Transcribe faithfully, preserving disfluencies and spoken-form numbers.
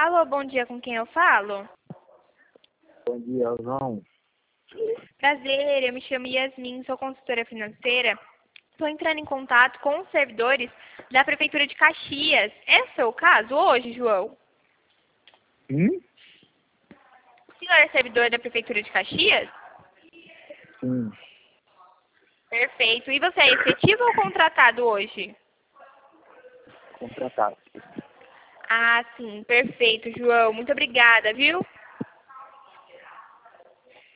Alô, bom dia, com quem eu falo? Bom dia, João. Prazer, eu me chamo Yasmin, sou consultora financeira. Estou entrando em contato com os servidores da Prefeitura de Caxias. É o seu caso hoje, João? Hum? O senhor é servidor da Prefeitura de Caxias? Sim, Perfeito. E você é efetivo ou contratado hoje? contratado. Ah, sim, perfeito, João. Muito obrigada, viu?